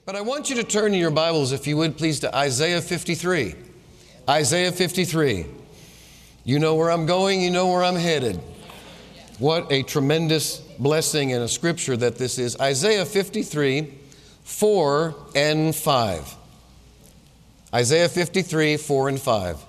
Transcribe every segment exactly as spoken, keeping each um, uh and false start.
But I want you to turn in your Bibles, if you would, please, to Isaiah fifty-three. Isaiah fifty-three. You know where I'm going, you know where I'm headed. What a tremendous blessing and a scripture that this is. Isaiah fifty-three, four and five. Isaiah fifty-three, four and five.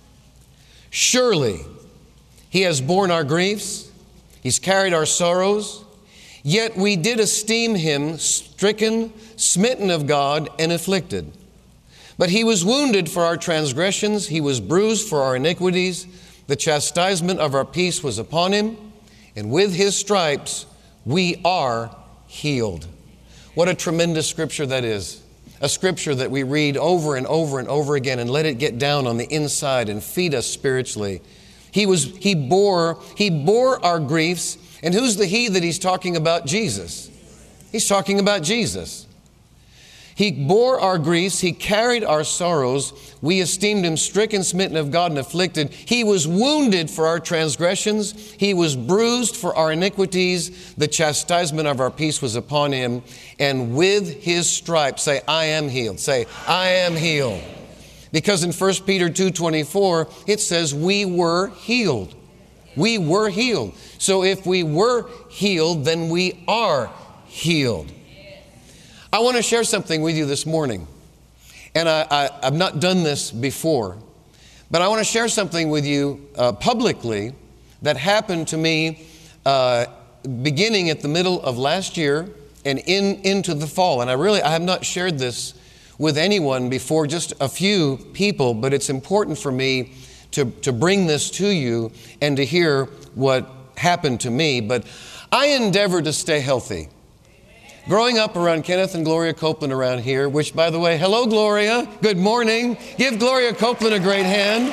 Surely He has borne our griefs, He's carried our sorrows, yet we did esteem Him stricken, smitten of God, and afflicted. But He was wounded for our transgressions, He was bruised for our iniquities. The chastisement of our peace was upon Him, and with His stripes we are healed. What a tremendous scripture that is. A scripture that we read over and over and over again and let it get down on the inside and feed us spiritually. He was, He bore, He bore our griefs. And who's the He that He's talking about? Jesus. He's talking about Jesus. He bore our griefs, He carried our sorrows. We esteemed Him stricken, smitten of God, and afflicted. He was wounded for our transgressions. He was bruised for our iniquities. The chastisement of our peace was upon Him. And with His stripes, say, I am healed. Say, I am healed. Because in First Peter two twenty-four, it says we were healed. We were healed. So if we were healed, then we are healed. I want to share something with you this morning. And I, I, I've not done this before, but I want to share something with you uh, publicly that happened to me uh, beginning at the middle of last year and in into the fall. And I really, I have not shared this with anyone before, just a few people, but it's important for me to, to bring this to you and to hear what happened to me. But I endeavor to stay healthy. Growing up around Kenneth and Gloria Copeland around here, which, by the way, hello, Gloria. Good morning. Give Gloria Copeland a great hand.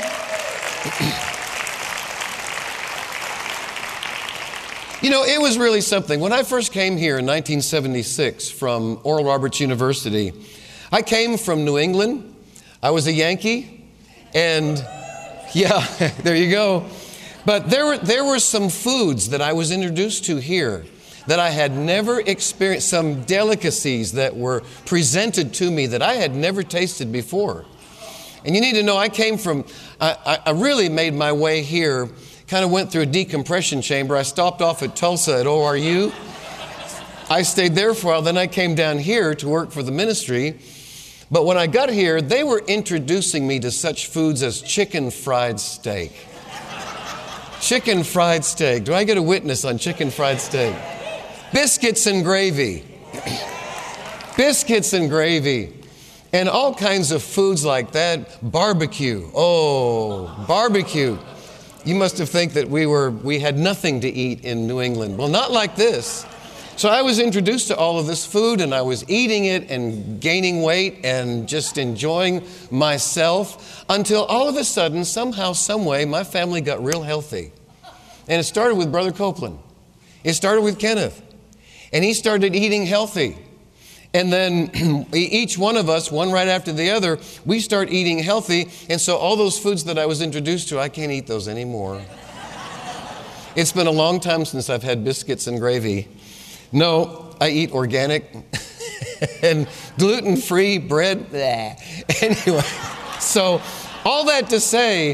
You know, it was really something. When I first came here in nineteen seventy-six from Oral Roberts University, I came from New England. I was a Yankee. And, yeah, there you go. But there were, there were some foods that I was introduced to here that I had never experienced, some delicacies that were presented to me that I had never tasted before. And you need to know, I came from, I, I really made my way here, kind of went through a decompression chamber. I stopped off at Tulsa at O R U. I stayed there for a while, then I came down here to work for the ministry. But when I got here, they were introducing me to such foods as chicken fried steak. Chicken fried steak. Do I get a witness on chicken fried steak? Biscuits and gravy. Biscuits and gravy. And all kinds of foods like that. Barbecue. Oh, barbecue. You must have think that we were, we had nothing to eat in New England. Well, not like this. So I was introduced to all of this food and I was eating it and gaining weight and just enjoying myself until all of a sudden, somehow, some way, my family got real healthy. And it started with Brother Copeland. It started with Kenneth. And he started eating healthy. And then each one of us, one right after the other, we start eating healthy. And so all those foods that I was introduced to, I can't eat those anymore. It's been a long time since I've had biscuits and gravy. No, I eat organic and gluten-free bread. Anyway, so all that to say,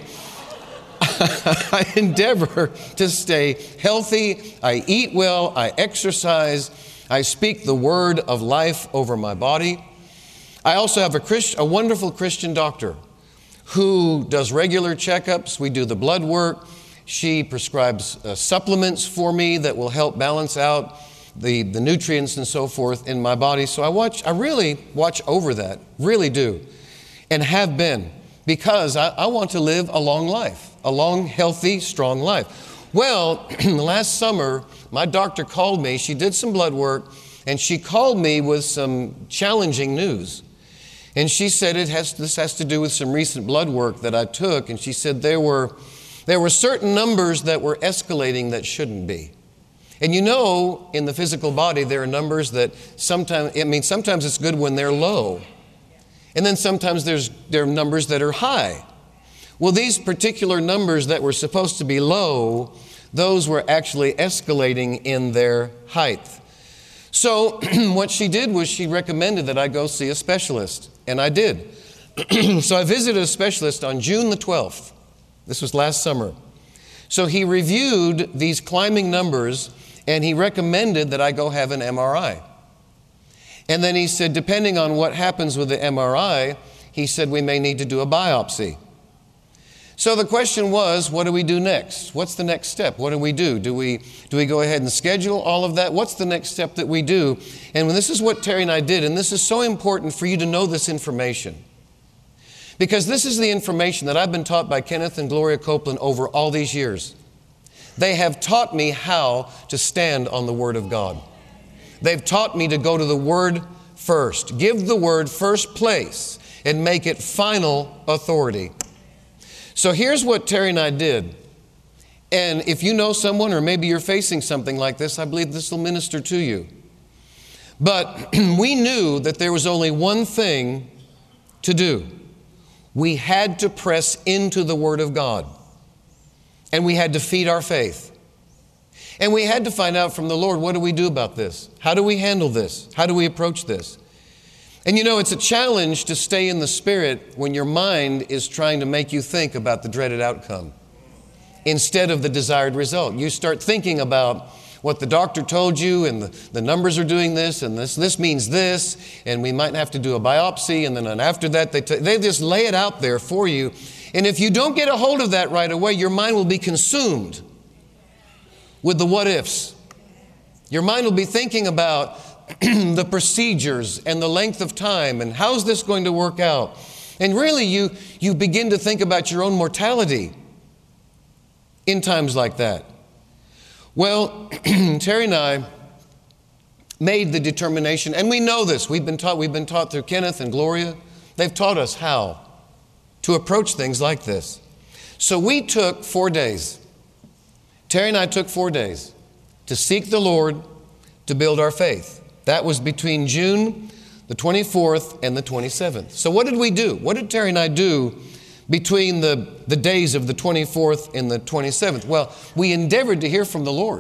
I endeavor to stay healthy. I eat well. I exercise. I speak the word of life over my body. I also have a, Christ, a wonderful Christian doctor who does regular checkups. We do the blood work. She prescribes uh, supplements for me that will help balance out the, the nutrients and so forth in my body. So I watch, I really watch over that, really do, and have been, because I, I want to live a long life, a long, healthy, strong life. Well, last summer, my doctor called me. She did some blood work, and she called me with some challenging news. And she said it has, this has to do with some recent blood work that I took. And she said there were, there were certain numbers that were escalating that shouldn't be. And you know, in the physical body, there are numbers that sometimes, I mean, sometimes it's good when they're low. And then sometimes there's, there are numbers that are high. Well, these particular numbers that were supposed to be low, those were actually escalating in their height. So what she did was she recommended that I go see a specialist, and I did. So I visited a specialist on June the twelfth. This was last summer. So he reviewed these climbing numbers, and he recommended that I go have an M R I. And then he said, depending on what happens with the M R I, he said we may need to do a biopsy. So the question was, what do we do next? What's the next step? What do we do? Do we, do we go ahead and schedule all of that? What's the next step that we do? And this is what Terry and I did, and this is so important for you to know this information. Because this is the information that I've been taught by Kenneth and Gloria Copeland over all these years. They have taught me how to stand on the Word of God. They've taught me to go to the Word first. Give the Word first place and make it final authority. So here's what Terry and I did. And if you know someone, or maybe you're facing something like this, I believe this will minister to you. But we knew that there was only one thing to do. We had to press into the Word of God. And we had to feed our faith. And we had to find out from the Lord, what do we do about this? How do we handle this? How do we approach this? And you know, it's a challenge to stay in the Spirit when your mind is trying to make you think about the dreaded outcome instead of the desired result. You start thinking about what the doctor told you, and the, the numbers are doing this, and this this means this, and we might have to do a biopsy, and then and after that, they, t- they just lay it out there for you. And if you don't get a hold of that right away, your mind will be consumed with the what ifs. Your mind will be thinking about the procedures and the length of time and how's this going to work out. And really you, you begin to think about your own mortality in times like that. Well, Terry and I made the determination, and we know this. We've been taught, we've been taught through Kenneth and Gloria. They've taught us how to approach things like this. So we took four days. Terry and I took four days to seek the Lord, to build our faith. That was between June the twenty-fourth and the twenty-seventh. So what did we do? What did Terry and I do between the, the days of the twenty-fourth and the twenty-seventh? Well, we endeavored to hear from the Lord.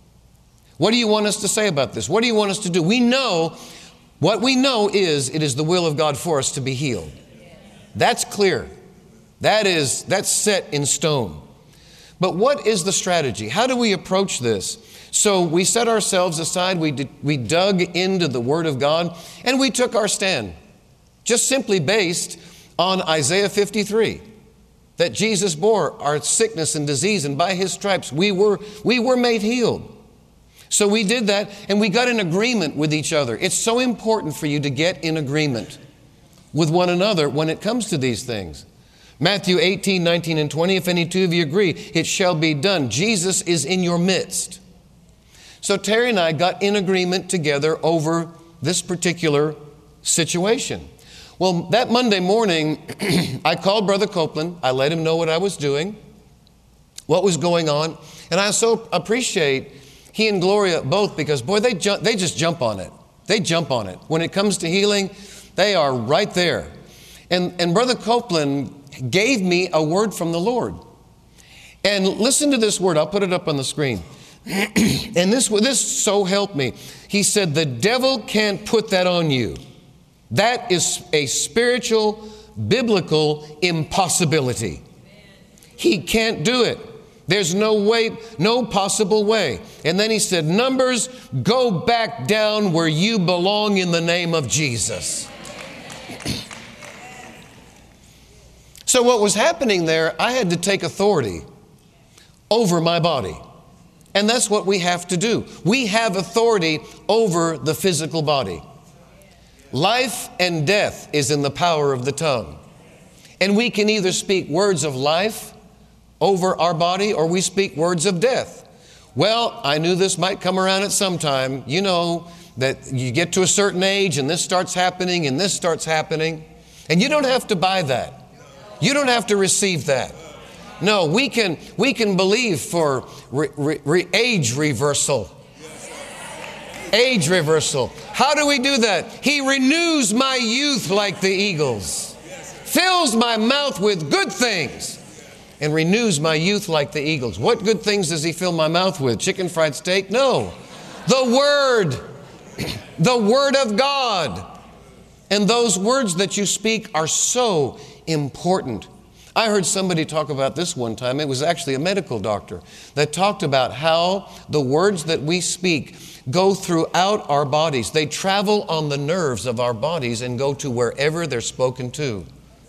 What do you want us to say about this? What do you want us to do? We know, what we know is it is the will of God for us to be healed. That's clear. That is, that's set in stone. But what is the strategy? How do we approach this? So we set ourselves aside, we, did, we dug into the Word of God, and we took our stand, just simply based on Isaiah fifty-three, that Jesus bore our sickness and disease, and by His stripes we were, we were made healed. So we did that, and we got in agreement with each other. It's so important for you to get in agreement with one another when it comes to these things. Matthew eighteen, nineteen, and twenty, if any two of you agree, it shall be done. Jesus is in your midst. So Terry and I got in agreement together over this particular situation. Well, that Monday morning, I called Brother Copeland. I let him know what I was doing, what was going on. And I so appreciate he and Gloria both, because, boy, they, ju- they just jump on it. They jump on it. When it comes to healing, they are right there. And, and Brother Copeland gave me a word from the Lord. And listen to this word. I'll put it up on the screen. And this, this so helped me. He said, the devil can't put that on you. That is a spiritual, biblical impossibility. He can't do it. There's no way, no possible way. And then he said, numbers, go back down where you belong in the name of Jesus. So what was happening there, I had to take authority over my body. And that's what we have to do. We have authority over the physical body. Life and death is in the power of the tongue. And we can either speak words of life over our body, or we speak words of death. Well, I knew this might come around at some time. You know that you get to a certain age and this starts happening and this starts happening. And you don't have to buy that. You don't have to receive that. No, we can, we can believe for re, re, re, age reversal. Age reversal. How do we do that? He renews my youth like the eagles, fills my mouth with good things, and renews my youth like the eagles. What good things does He fill my mouth with? Chicken fried steak? No. The Word. The Word of God. And those words that you speak are so important. I heard somebody talk about this one time. It was actually a medical doctor that talked about how the words that we speak go throughout our bodies. They travel on the nerves of our bodies and go to wherever they're spoken to.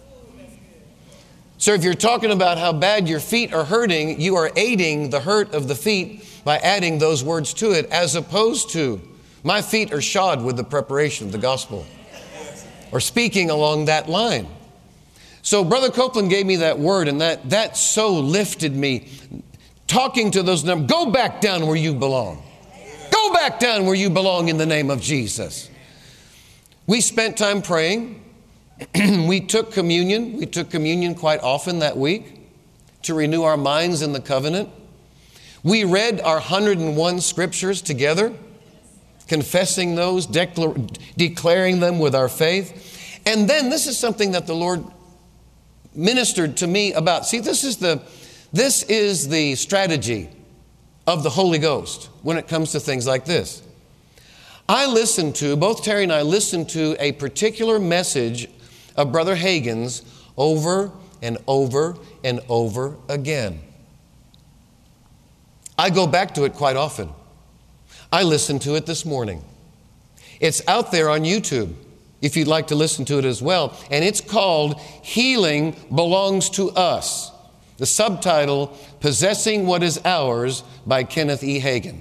So if you're talking about how bad your feet are hurting, you are aiding the hurt of the feet by adding those words to it, as opposed to, my feet are shod with the preparation of the gospel, or speaking along that line. So Brother Copeland gave me that word, and that, that so lifted me. Talking to those numbers, go back down where you belong. Go back down where you belong in the name of Jesus. We spent time praying. We took communion. We took communion quite often that week to renew our minds in the covenant. We read our one hundred and one scriptures together, confessing those, declar- declaring them with our faith. And then this is something that the Lord ministered to me about. See, this is the, this is the strategy of the Holy Ghost when it comes to things like this. I listened to, both Terry and I listened to a particular message of Brother Hagin's over and over and over again. I go back to it quite often. I listened to it this morning. It's out there on YouTube if you'd like to listen to it as well. And it's called Healing Belongs to Us. The subtitle, Possessing What Is Ours by Kenneth E. Hagin.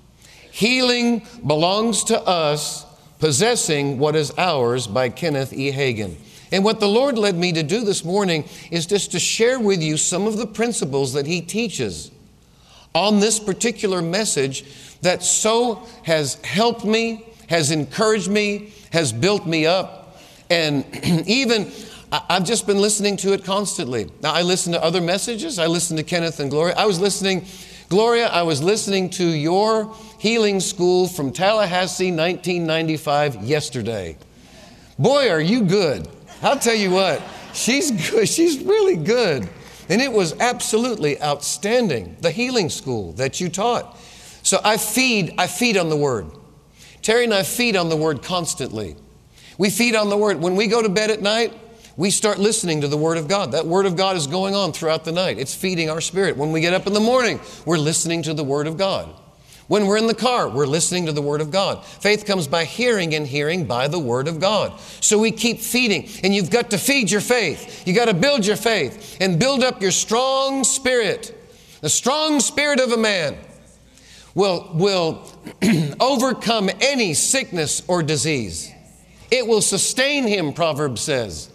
Healing Belongs to Us, Possessing What Is Ours by Kenneth E. Hagin. And what the Lord led me to do this morning is just to share with you some of the principles that He teaches on this particular message that so has helped me, has encouraged me, has built me up. And even I've just been listening to it constantly. Now, I listen to other messages. I listen to Kenneth and Gloria. I was listening, Gloria, I was listening to your healing school from Tallahassee, nineteen ninety-five, yesterday. Boy, are you good. I'll tell you what, she's good. She's really good. And it was absolutely outstanding, the healing school that you taught. So I feed, I feed on the Word. Terry and I feed on the Word constantly. We feed on the Word. When we go to bed at night, we start listening to the Word of God. That Word of God is going on throughout the night. It's feeding our spirit. When we get up in the morning, we're listening to the Word of God. When we're in the car, we're listening to the Word of God. Faith comes by hearing, and hearing by the Word of God. So we keep feeding, and you've got to feed your faith. You got to build your faith and build up your strong spirit. The strong spirit of a man will, will overcome any sickness or disease. It will sustain him, Proverbs says,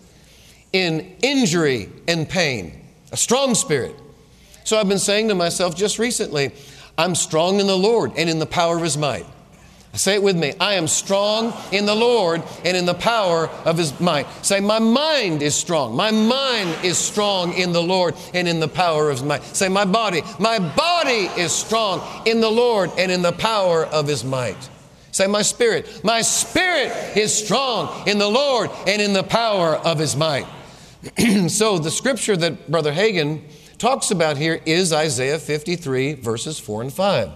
in injury and pain. A strong spirit. So I've been saying to myself just recently, I'm strong in the Lord and in the power of His might. Say it with me. I am strong in the Lord and in the power of His might. Say, my mind is strong. My mind is strong in the Lord and in the power of His might. Say, my body. My body is strong in the Lord and in the power of His might. Say, my spirit. My spirit is strong in the Lord and in the power of His might. So the scripture that Brother Hagin talks about here is Isaiah fifty-three, verses four and five.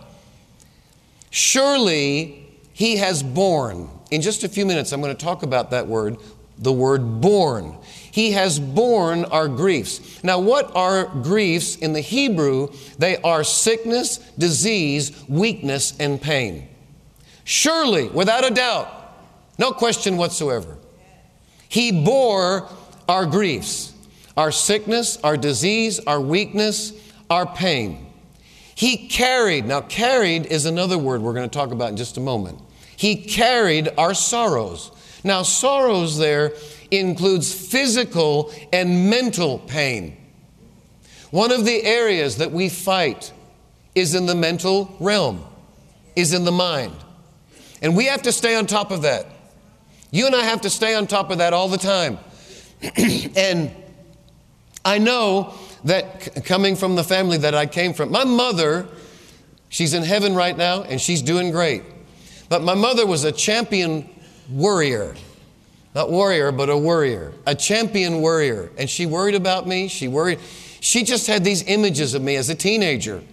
Surely He has borne. In just a few minutes, I'm going to talk about that word, the word borne. He has borne our griefs. Now, what are griefs in the Hebrew? They are sickness, disease, weakness, and pain. Surely, without a doubt, no question whatsoever, He bore our griefs, our sickness, our disease, our weakness, our pain. He carried, now carried is another word we're going to talk about in just a moment. He carried our sorrows. Now sorrows there includes physical and mental pain. One of the areas that we fight is in the mental realm, is in the mind. And we have to stay on top of that. You and I have to stay on top of that all the time. And I know that c- coming from the family that I came from, my mother, she's in heaven right now and she's doing great. But my mother was a champion worrier. Not warrior, but a worrier. A champion worrier. And she worried about me. She worried. She just had these images of me as a teenager.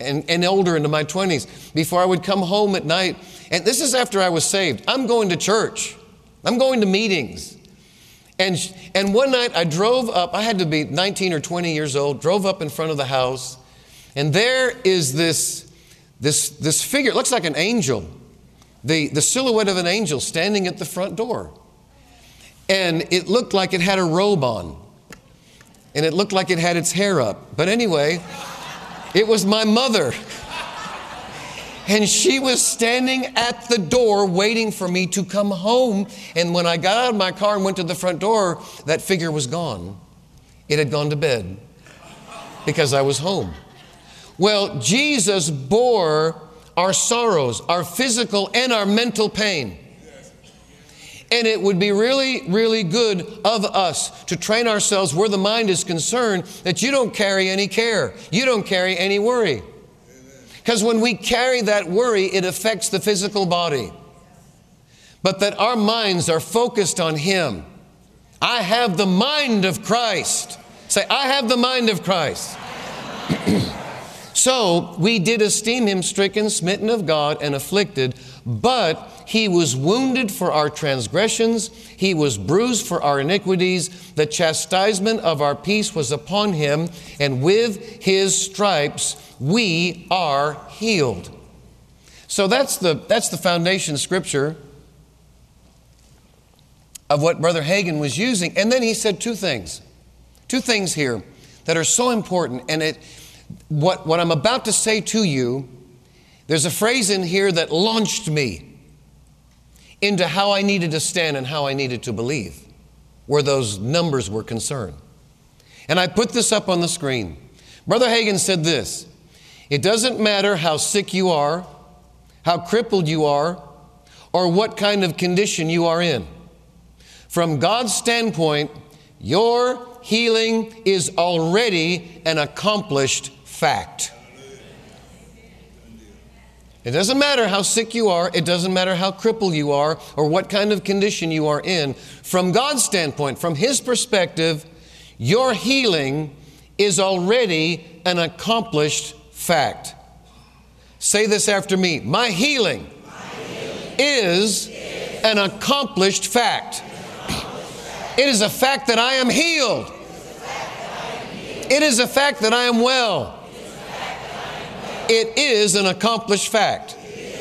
and, and older into my twenties, before I would come home at night. And this is after I was saved. I'm going to church. I'm going to meetings. And, and one night I drove up, I had to be nineteen or twenty years old, drove up in front of the house. And there is this, this, this figure, it looks like an angel, the, the silhouette of an angel standing at the front door. And it looked like it had a robe on. And it looked like it had its hair up. But anyway, it was my mother. And she was standing at the door waiting for me to come home. And when I got out of my car and went to the front door, that figure was gone. It had gone to bed because I was home. Well, Jesus bore our sorrows, our physical and our mental pain. And it would be really, really good of us to train ourselves where the mind is concerned, that you don't carry any care. You don't carry any worry. Because when we carry that worry, it affects the physical body. But that our minds are focused on Him. I have the mind of Christ. Say, I have the mind of Christ. So we did esteem Him stricken, smitten of God, and afflicted. But He was wounded for our transgressions. He was bruised for our iniquities. The chastisement of our peace was upon Him. And with His stripes we are healed. So that's the, that's the foundation scripture of what Brother Hagin was using. And then he said two things. Two things here that are so important. And it, what, what I'm about to say to you, there's a phrase in here that launched me into how I needed to stand and how I needed to believe, where those numbers were concerned. And I put this up on the screen. Brother Hagin said this: it doesn't matter how sick you are, how crippled you are, or what kind of condition you are in. From God's standpoint, your healing is already an accomplished fact. It doesn't matter how sick you are. It doesn't matter how crippled you are or what kind of condition you are in. From God's standpoint, from His perspective, your healing is already an accomplished fact. Say this after me. My healing, My healing is, is an accomplished fact. It is a fact that I am healed. It is a fact that I am well. It is an accomplished fact.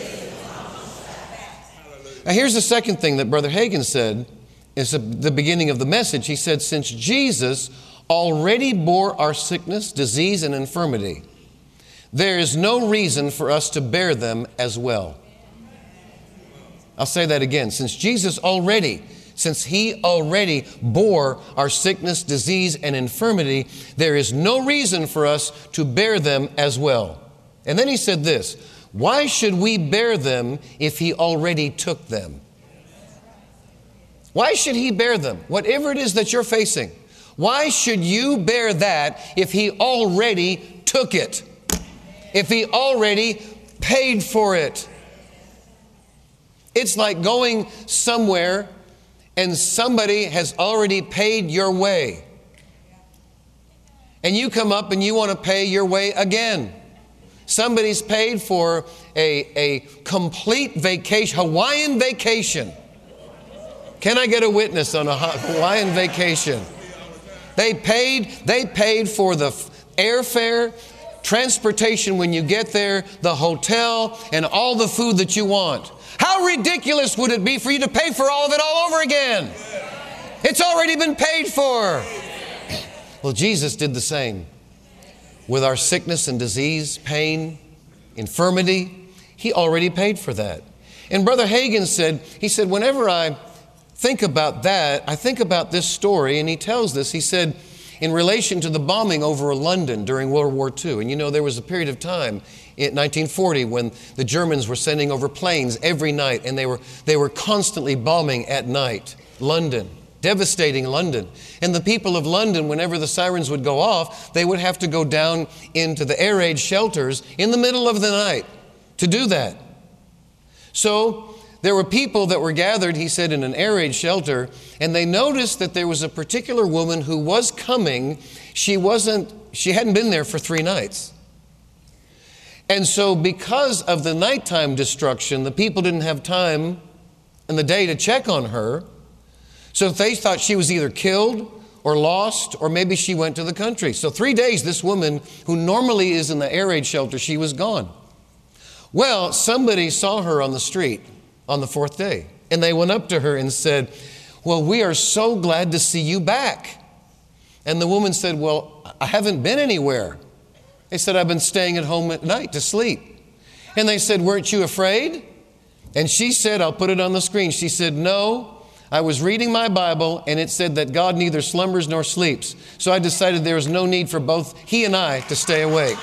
Now here's the second thing that Brother Hagin said. It's the beginning of the message. He said, since Jesus already bore our sickness, disease, and infirmity, there is no reason for us to bear them as well. I'll say that again. Since Jesus already, since He already bore our sickness, disease, and infirmity, there is no reason for us to bear them as well. And then He said this: why should we bear them if He already took them? Why should He bear them? Whatever it is that you're facing, why should you bear that if He already took it? If He already paid for it? It's like going somewhere and somebody has already paid your way. And you come up and you want to pay your way again. Somebody's paid for a, a complete vacation, Hawaiian vacation. Can I get a witness on a Hawaiian vacation? They paid, they paid for the airfare, transportation when you get there, the hotel, and all the food that you want. How ridiculous would it be for you to pay for all of it all over again? It's already been paid for. Well, Jesus did the same. With our sickness and disease, pain, infirmity, He already paid for that. And Brother Hagin said, he said, whenever I think about that, I think about this story, and he tells this. He said, in relation to the bombing over London during World War Two. And you know, there was a period of time in nineteen forty when the Germans were sending over planes every night, and they were, they were constantly bombing at night London. Devastating London. And the people of London, whenever the sirens would go off, they would have to go down into the air raid shelters in the middle of the night to do that. So there were people that were gathered, he said, in an air raid shelter, and they noticed that there was a particular woman who was coming. She wasn't, she hadn't been there for three nights. And so because of the nighttime destruction, the people didn't have time in the day to check on her. So they thought she was either killed or lost, or maybe she went to the country. So three days, this woman, who normally is in the air raid shelter, she was gone. Well, somebody saw her on the street on the fourth day, and they went up to her and said, well, we are so glad to see you back. And the woman said, well, I haven't been anywhere. They said, I've been staying at home at night to sleep. And they said, weren't you afraid? And she said, I'll put it on the screen. She said, no. I was reading my Bible, and it said that God neither slumbers nor sleeps. So I decided there was no need for both he and I to stay awake.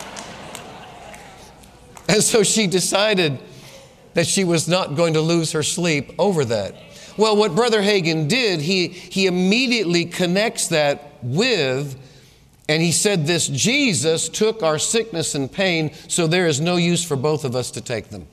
And so she decided that she was not going to lose her sleep over that. Well, what Brother Hagin did, he, he immediately connects that with, and he said this, Jesus took our sickness and pain, so there is no use for both of us to take them.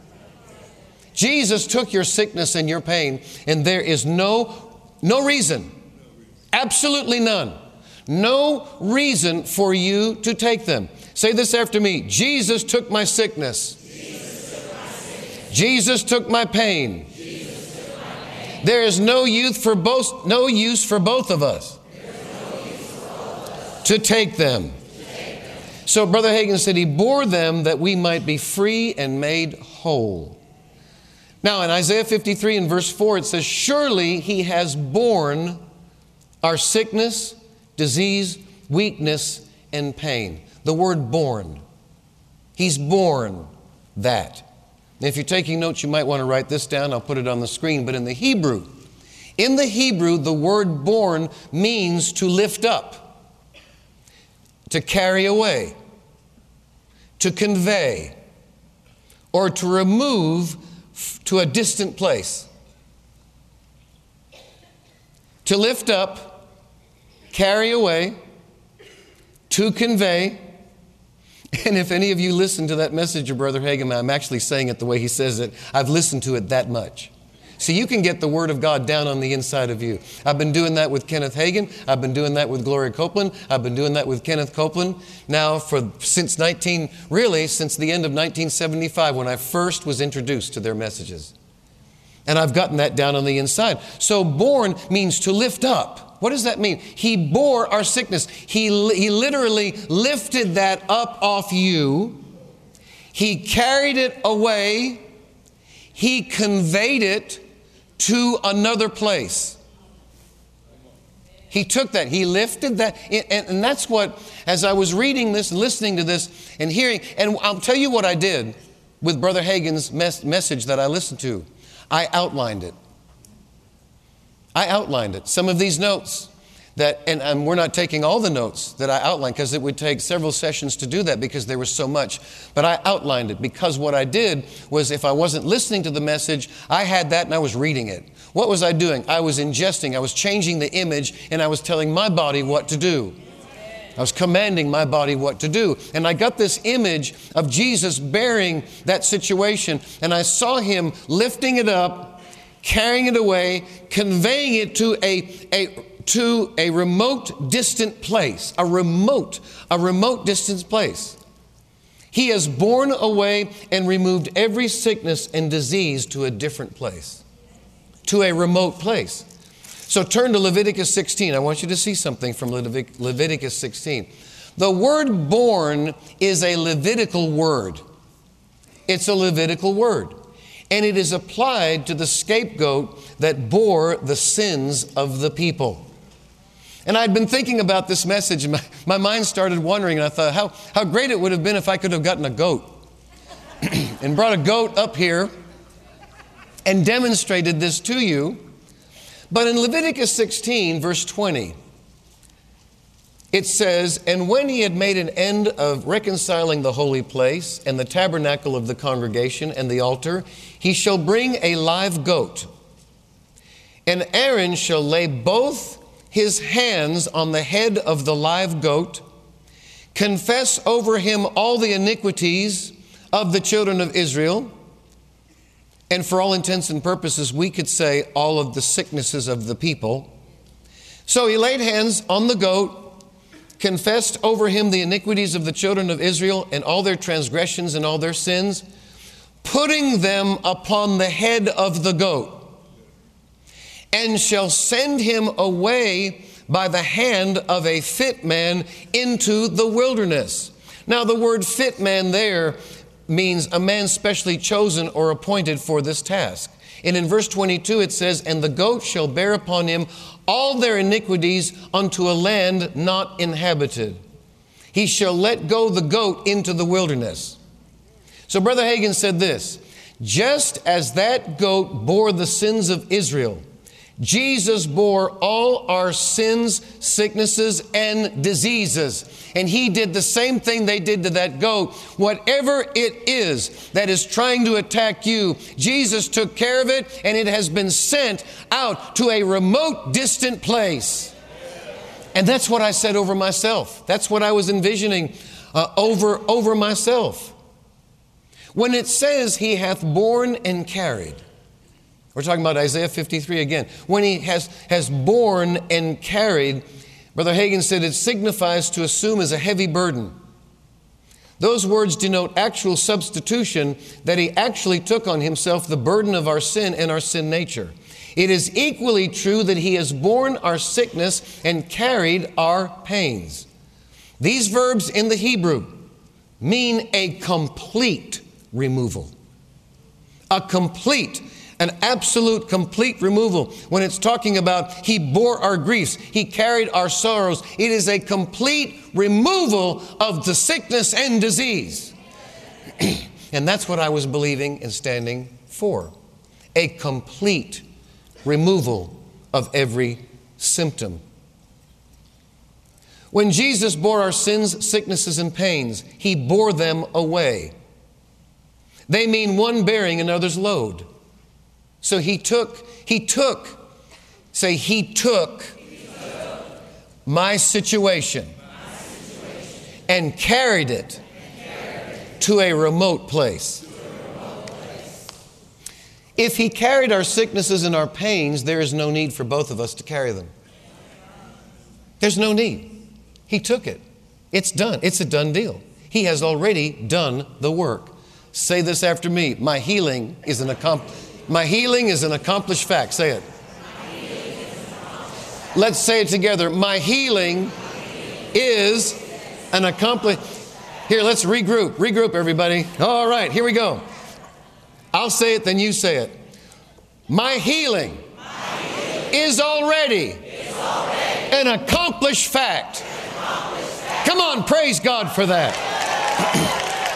Jesus took your sickness and your pain, and there is no, no reason, absolutely none, no reason for you to take them. Say this after me. Jesus took my sickness. Jesus took my, sickness. Jesus took my pain. Jesus took my pain. There is no use for both, no use for both of us, no use for both of us. To take them. To take them. So Brother Hagin said he bore them that we might be free and made whole. Now, in Isaiah fifty-three and verse four, it says, surely he has borne our sickness, disease, weakness, and pain. The word born. He's born that. And if you're taking notes, you might want to write this down. I'll put it on the screen. But in the Hebrew, in the Hebrew, the word born means to lift up, to carry away, to convey, or to remove to a distant place. To lift up, carry away, to convey. And if any of you listen to that message of Brother Hagin, I'm actually saying it the way he says it. I've listened to it that much. So you can get the Word of God down on the inside of you. I've been doing that with Kenneth Hagin. I've been doing that with Gloria Copeland. I've been doing that with Kenneth Copeland now for since nineteen, really since the end of nineteen seventy-five when I first was introduced to their messages. And I've gotten that down on the inside. So born means to lift up. What does that mean? He bore our sickness. He, he literally lifted that up off you. He carried it away. He conveyed it to another place. He took that. He lifted that. And, and that's what, as I was reading this, listening to this, and hearing, and I'll tell you what I did with Brother Hagin's mes- message that I listened to. I outlined it. I outlined it. Some of these notes that, and, and we're not taking all the notes that I outlined because it would take several sessions to do that because there was so much. But I outlined it because what I did was if I wasn't listening to the message, I had that and I was reading it. What was I doing? I was ingesting, I was changing the image, and I was telling my body what to do. I was commanding my body what to do. And I got this image of Jesus bearing that situation, and I saw him lifting it up, carrying it away, conveying it to a, a to a remote, distant place, a remote, a remote, distant place. He has borne away and removed every sickness and disease to a different place, to a remote place. So turn to Leviticus sixteen. I want you to see something from Levit- Leviticus sixteen. The word born is a Levitical word. It's a Levitical word. And it is applied to the scapegoat that bore the sins of the people. And I'd been thinking about this message, and my, my mind started wandering, and I thought, how, how great it would have been if I could have gotten a goat and brought a goat up here and demonstrated this to you. But in Leviticus sixteen, verse twenty, it says, and when he had made an end of reconciling the holy place and the tabernacle of the congregation and the altar, he shall bring a live goat. And Aaron shall lay both his hands on the head of the live goat, confess over him all the iniquities of the children of Israel. And for all intents and purposes, we could say all of the sicknesses of the people. So he laid hands on the goat, confessed over him the iniquities of the children of Israel and all their transgressions and all their sins, putting them upon the head of the goat, and shall send him away by the hand of a fit man into the wilderness. Now, the word fit man there means a man specially chosen or appointed for this task. And in verse twenty-two it says, and the goat shall bear upon him all their iniquities unto a land not inhabited. He shall let go the goat into the wilderness. So Brother Hagin said this, just as that goat bore the sins of Israel, Jesus bore all our sins, sicknesses, and diseases. And he did the same thing they did to that goat. Whatever it is that is trying to attack you, Jesus took care of it, and it has been sent out to a remote, distant place. And that's what I said over myself. That's what I was envisioning uh, over, over myself. When it says he hath borne and carried, we're talking about Isaiah fifty-three again. When he has, has borne and carried, Brother Hagin said it signifies to assume as a heavy burden. Those words denote actual substitution, that he actually took on himself the burden of our sin and our sin nature. It is equally true that he has borne our sickness and carried our pains. These verbs in the Hebrew mean a complete removal. A complete An absolute, complete removal. When it's talking about he bore our griefs, he carried our sorrows, it is a complete removal of the sickness and disease. And that's what I was believing and standing for. A complete removal of every symptom. When Jesus bore our sins, sicknesses, and pains, he bore them away. They mean one bearing another's load. So he took, he took, say, he took, he took my, situation my situation and carried it, and carried it to a remote place. To a remote place. If he carried our sicknesses and our pains, there is no need for both of us to carry them. There's no need. He took it. It's done. It's a done deal. He has already done the work. Say this after me. My healing is an accomplishment. My healing is an accomplished fact. Say it. Let's say it together. My healing is an accomplished. Here, let's regroup. Regroup, everybody. All right, here we go. I'll say it, then you say it. My healing is already an accomplished fact. Come on, praise God for that.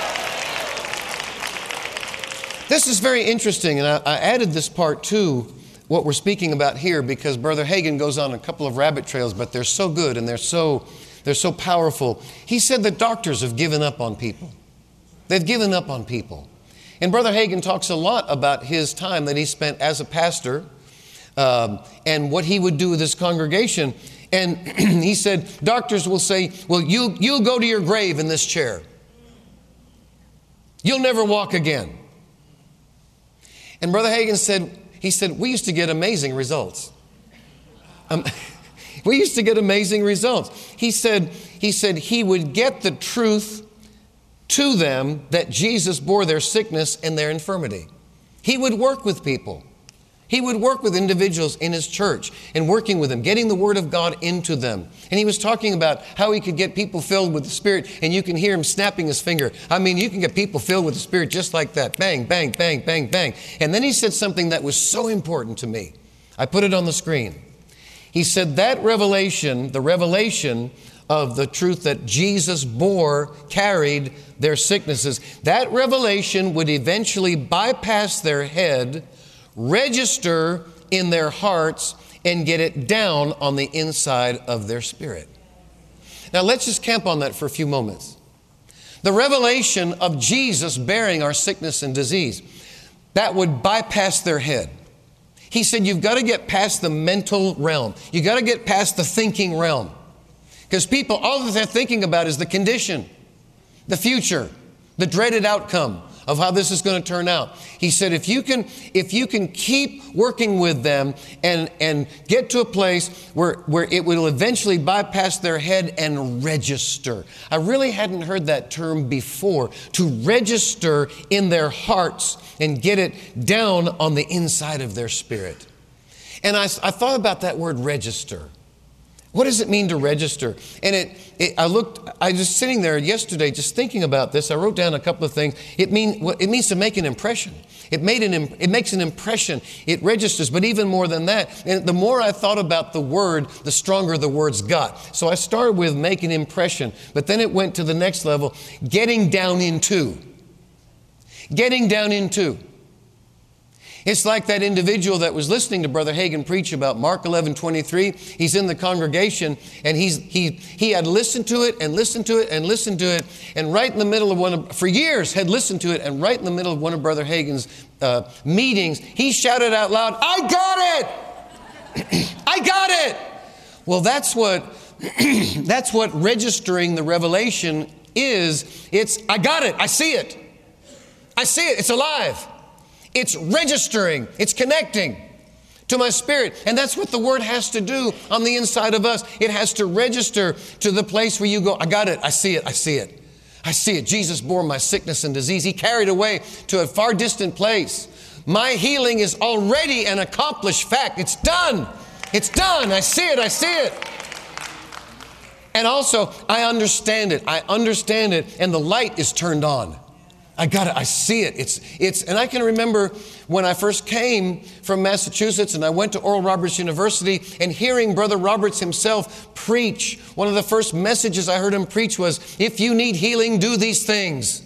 This is very interesting, and I, I added this part to what we're speaking about here because Brother Hagin goes on a couple of rabbit trails, but they're so good and they're so, they're so powerful. He said that doctors have given up on people. They've given up on people. And Brother Hagin talks a lot about his time that he spent as a pastor um, and what he would do with his congregation. And he said, doctors will say, well, you, you'll go to your grave in this chair. You'll never walk again. And Brother Hagin said, he said, we used to get amazing results. Um, we used to get amazing results. He said, he said he would get the truth to them that Jesus bore their sickness and their infirmity. He would work with people. He would work with individuals in his church and working with them, getting the Word of God into them. And he was talking about how he could get people filled with the Spirit, and you can hear him snapping his finger. I mean, you can get people filled with the Spirit just like that. Bang, bang, bang, bang, bang. And then he said something that was so important to me. I put it on the screen. He said that revelation, the revelation of the truth that Jesus bore, carried their sicknesses, that revelation would eventually bypass their head, register in their hearts, and get it down on the inside of their spirit. Now let's just camp on that for a few moments. The revelation of Jesus bearing our sickness and disease, that would bypass their head. He said you've got to get past the mental realm. You've got to get past the thinking realm. Because people, all that they're thinking about is the condition, the future, the dreaded outcome. of how this is going to turn out. He said, if you can, if you can keep working with them and, and get to a place where, where it will eventually bypass their head and register. I really hadn't heard that term before, to register in their hearts and get it down on the inside of their spirit. And I, I thought about that word register. What does it mean to register? And it, it, I looked, I was just sitting there yesterday just thinking about this. I wrote down a couple of things. It, mean, well, it means to make an impression. It, made an, it makes an impression. It registers, but even more than that. And the more I thought about the word, the stronger the words got. So I started with make an impression, but then it went to the next level, getting down into. Getting down into. It's like that individual that was listening to Brother Hagin preach about Mark eleven twenty-three. He's in the congregation and he's, he, he had listened to it and listened to it and listened to it. And right in the middle of one of, for years had listened to it. And right in the middle of one of Brother Hagin's uh, meetings, he shouted out loud, "I got it! I got it!" Well, that's what, that's what registering the revelation is. It's, I got it. I see it. I see it. It's alive. It's registering. It's connecting to my spirit. And that's what the word has to do on the inside of us. It has to register to the place where you go, I got it. I see it. I see it. I see it. Jesus bore my sickness and disease. He carried away to a far distant place. My healing is already an accomplished fact. It's done. It's done. I see it. I see it. And also, I understand it. I understand it. And the light is turned on. I got it. I see it. It's, it's, and I can remember when I first came from Massachusetts and I went to Oral Roberts University and hearing Brother Roberts himself preach. One of the first messages I heard him preach was, if you need healing, do these things.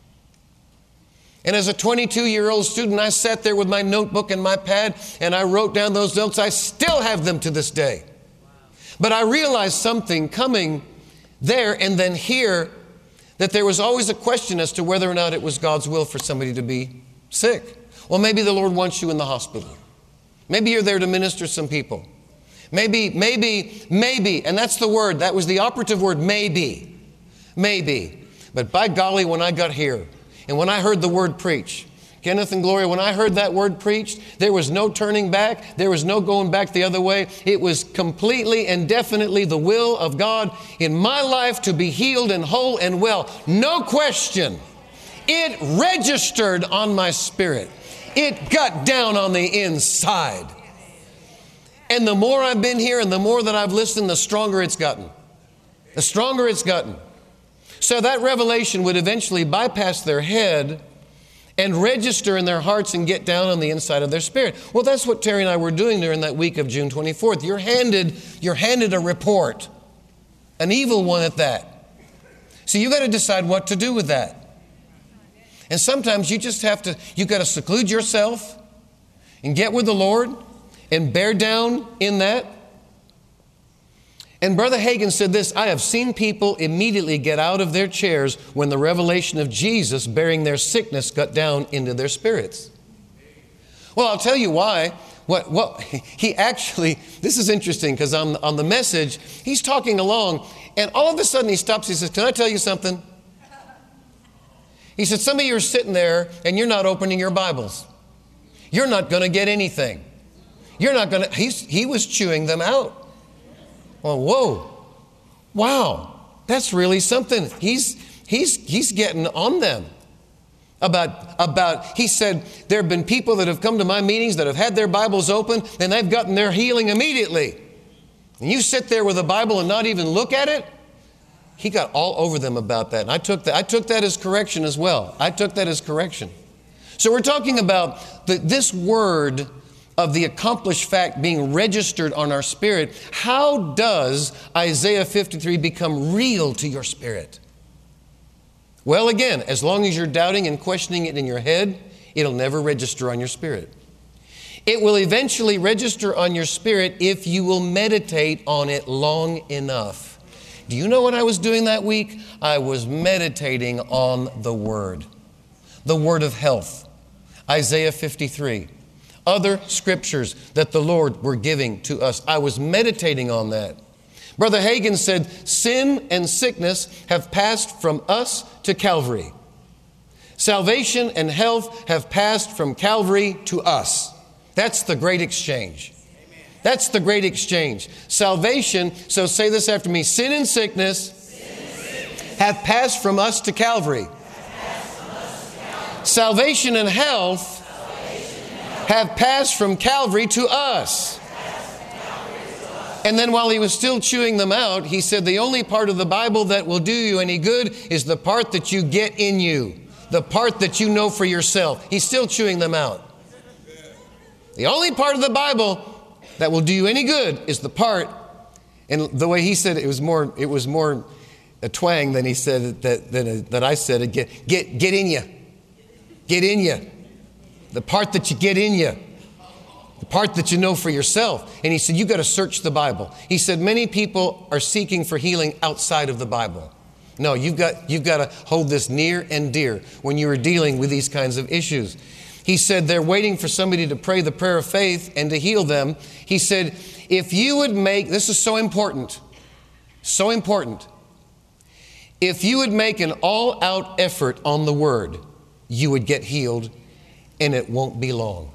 And as a twenty-two-year-old student, I sat there with my notebook and my pad and I wrote down those notes. I still have them to this day. But I realized something coming there and then here, that there was always a question as to whether or not it was God's will for somebody to be sick. Well, maybe the Lord wants you in the hospital. Maybe you're there to minister to some people. Maybe, maybe, maybe, and that's the word. That was the operative word, maybe. Maybe. But by golly, when I got here and when I heard the word preach, Kenneth and Gloria, when I heard that word preached, there was no turning back. There was no going back the other way. It was completely and definitely the will of God in my life to be healed and whole and well. No question. It registered on my spirit. It got down on the inside. And the more I've been here and the more that I've listened, the stronger it's gotten. The stronger it's gotten. So that revelation would eventually bypass their head and register in their hearts and get down on the inside of their spirit. Well, that's what Terry and I were doing during that week of June twenty-fourth. You're handed, you're handed a report, an evil one at that. So you got to decide what to do with that. And sometimes you just have to, you got to seclude yourself and get with the Lord and bear down in that. And Brother Hagin said this, I have seen people immediately get out of their chairs when the revelation of Jesus bearing their sickness got down into their spirits. Well, I'll tell you why. What, what, he actually, this is interesting because on, on the message, he's talking along and all of a sudden he stops. He says, can I tell you something? He said, some of you are sitting there and you're not opening your Bibles. You're not going to get anything. You're not going to, he's, he was chewing them out. Well, whoa, wow, that's really something. He's, he's, he's getting on them about, about, he said, there have been people that have come to my meetings that have had their Bibles open and they've gotten their healing immediately. And you sit there with a Bible and not even look at it? He got all over them about that. And I took that, I took that as correction as well. I took that as correction. So we're talking about the, this word of the accomplished fact being registered on our spirit. How does Isaiah fifty-three become real to your spirit? Well, again, as long as you're doubting and questioning it in your head, it'll never register on your spirit. It will eventually register on your spirit if you will meditate on it long enough. Do you know what I was doing that week? I was meditating on the Word. The Word of health. Isaiah fifty-three. Other scriptures that the Lord were giving to us. I was meditating on that. Brother Hagin said, sin and sickness have passed from us to Calvary. Salvation and health have passed from Calvary to us. That's the great exchange. That's the great exchange. Salvation, so say this after me, sin and sickness, sin and sickness have passed from us to Calvary. Us to Calvary. Salvation and health, Salvation and health have passed from Calvary to us. And then while he was still chewing them out, he said, the only part of the Bible that will do you any good is the part that you get in you, the part that you know for yourself. He's still chewing them out. The only part of the Bible that will do you any good is the part, and the way he said it, it was more, it was more a twang than he said that, that, that I said it, get, get, get in you. Get in you. The part that you get in you. The part that you know for yourself. And he said, you've got to search the Bible. He said, many people are seeking for healing outside of the Bible. No, you've got, you've got to hold this near and dear when you are dealing with these kinds of issues. He said, they're waiting for somebody to pray the prayer of faith and to heal them. He said, if you would make, this is so important, so important. If you would make an all-out effort on the word, you would get healed, and it won't be long.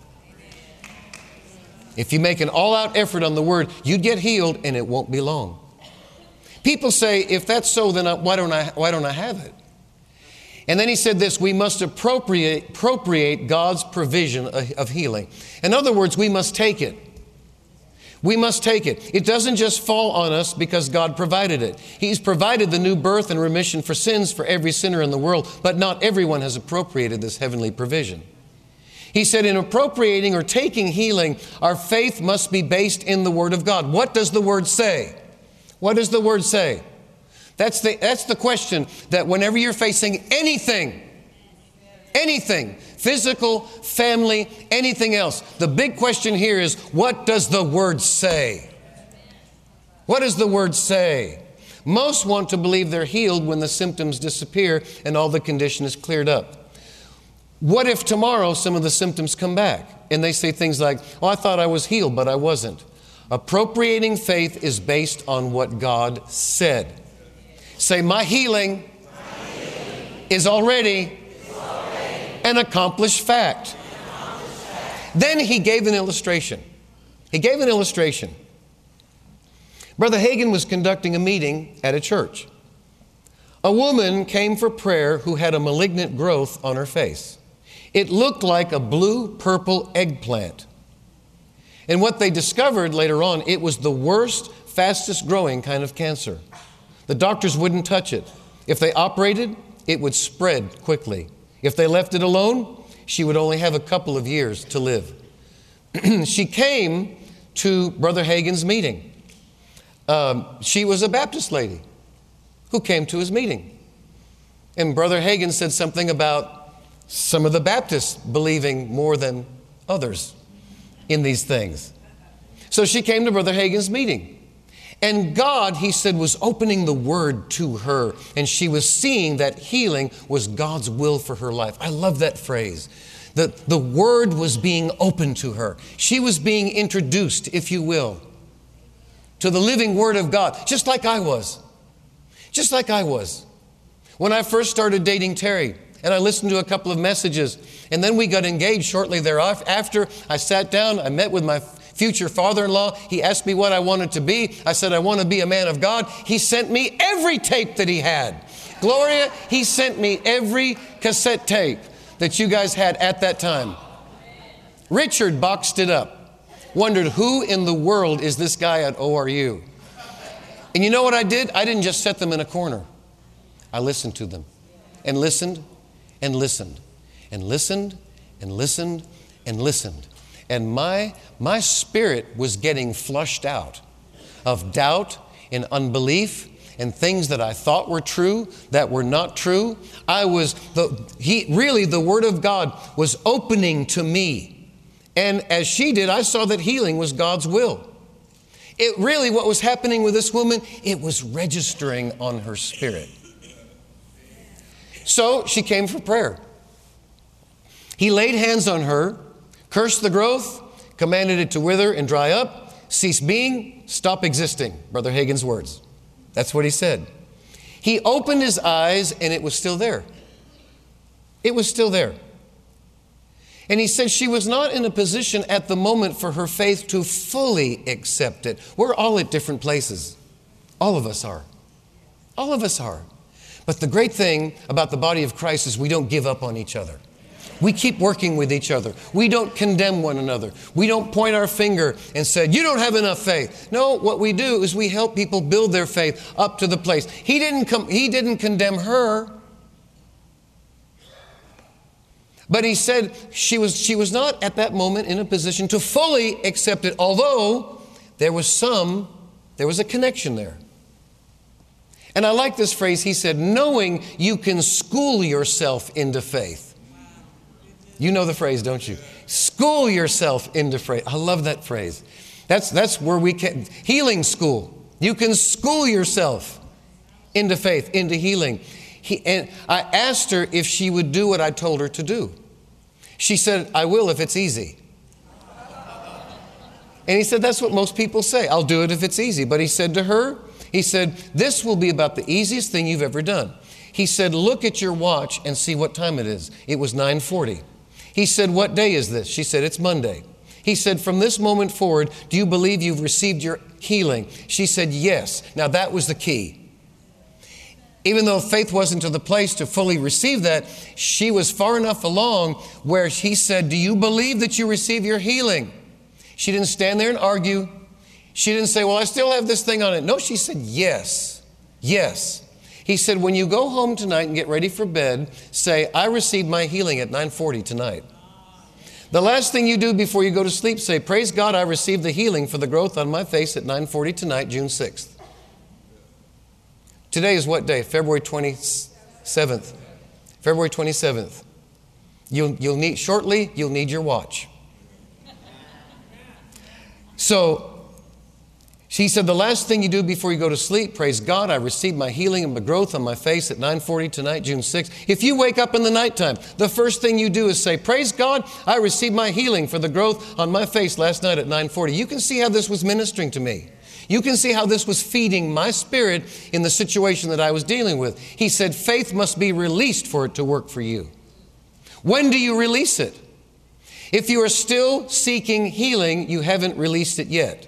If you make an all-out effort on the word, you'd get healed, and it won't be long. People say, if that's so, then I, why don't I, why don't I have it? And then he said this, we must appropriate, appropriate God's provision of, of healing. In other words, we must take it. We must take it. It doesn't just fall on us because God provided it. He's provided the new birth and remission for sins for every sinner in the world, but not everyone has appropriated this heavenly provision. He said, in appropriating or taking healing, our faith must be based in the Word of God. What does the Word say? What does the Word say? That's the, that's the question that whenever you're facing anything, anything, physical, family, anything else, the big question here is, what does the Word say? What does the Word say? Most want to believe they're healed when the symptoms disappear and all the condition is cleared up. What if tomorrow some of the symptoms come back and they say things like, oh, I thought I was healed, but I wasn't. Appropriating faith is based on what God said. Say, my healing, my healing is, already is already an accomplished fact. An accomplished fact. Then he gave an illustration. He gave an illustration. Brother Hagin was conducting a meeting at a church. A woman came for prayer who had a malignant growth on her face. It looked like a blue-purple eggplant. And what they discovered later on, it was the worst, fastest growing kind of cancer. The doctors wouldn't touch it. If they operated, it would spread quickly. If they left it alone, she would only have a couple of years to live. She came to Brother Hagin's meeting. Um, she was a Baptist lady who came to his meeting. And Brother Hagin said something about some of the Baptists believing more than others in these things. So she came to Brother Hagin's meeting. And God, he said, was opening the Word to her. And she was seeing that healing was God's will for her life. I love that phrase. The, the Word was being opened to her. She was being introduced, if you will, to the living Word of God, just like I was. Just like I was. When I first started dating Terry, and I listened to a couple of messages, and then we got engaged shortly thereafter. I sat down, I met with my future father-in-law. He asked me what I wanted to be. I said, I want to be a man of God. He sent me every tape that he had. Gloria, he sent me every cassette tape that you guys had at that time. Richard boxed it up. Wondered, who in the world is this guy at O R U? And you know what I did? I didn't just set them in a corner. I listened to them and listened and listened and listened and listened and listened. And my, my spirit was getting flushed out of doubt and unbelief and things that I thought were true that were not true. I was, the, he, really the Word of God was opening to me. And as she did, I saw that healing was God's will. It really, what was happening with this woman, it was registering on her spirit. So she came for prayer. He laid hands on her, cursed the growth, commanded it to wither and dry up, cease being, stop existing. Brother Hagin's words. That's what he said. He opened his eyes and it was still there. It was still there. And he said she was not in a position at the moment for her faith to fully accept it. We're all at different places. All of us are. All of us are. But the great thing about the body of Christ is we don't give up on each other. We keep working with each other. We don't condemn one another. We don't point our finger and say, you don't have enough faith. No, what we do is we help people build their faith up to the place. He didn't come, he didn't condemn her. But he said she was, she was not at that moment in a position to fully accept it, although there was some, there was a connection there. And I like this phrase. He said, knowing you can school yourself into faith. You know the phrase, don't you? School yourself into faith. I love that phrase. That's, that's where we can, healing school. You can school yourself into faith, into healing. He, and I asked her if she would do what I told her to do. She said, I will if it's easy. And he said, that's what most people say. I'll do it if it's easy. But he said to her, he said, this will be about the easiest thing you've ever done. He said, look at your watch and see what time it is. It was nine forty. He said, what day is this? She said, it's Monday. He said, from this moment forward, do you believe you've received your healing? She said, yes. Now that was the key. Even though faith wasn't to the place to fully receive that, she was far enough along where he said, do you believe that you receive your healing? She didn't stand there and argue. She didn't say, well, I still have this thing on it. No, she said, yes, yes. He said, when you go home tonight and get ready for bed, say, I received my healing at nine forty tonight. The last thing you do before you go to sleep, say, praise God, I received the healing for the growth on my face at nine forty tonight, June sixth. Today is what day? February twenty-seventh. February twenty-seventh. You'll, you'll need, shortly, you'll need your watch. So, she said, the last thing you do before you go to sleep, praise God, I received my healing and my growth on my face at nine forty tonight, June sixth. If you wake up in the nighttime, the first thing you do is say, praise God, I received my healing for the growth on my face last night at nine forty. You can see how this was ministering to me. You can see how this was feeding my spirit in the situation that I was dealing with. He said, faith must be released for it to work for you. When do you release it? If you are still seeking healing, you haven't released it yet.